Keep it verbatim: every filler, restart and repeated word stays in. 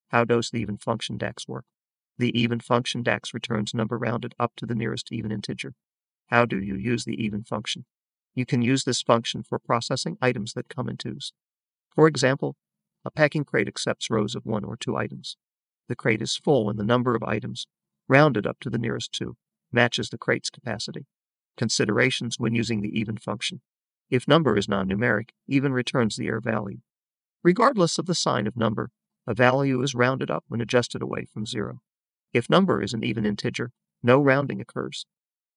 How does the even function DAX work? The even function DAX returns number rounded up to the nearest even integer. How do you use the even function? You can use this function for processing items that come in twos. For example, a packing crate accepts rows of one or two items. The crate is full and the number of items, rounded up to the nearest two, matches the crate's capacity. Considerations when using the even function. If number is non-numeric, even returns the error value. Regardless of the sign of number, a value is rounded up when adjusted away from zero. If number is an even integer, no rounding occurs.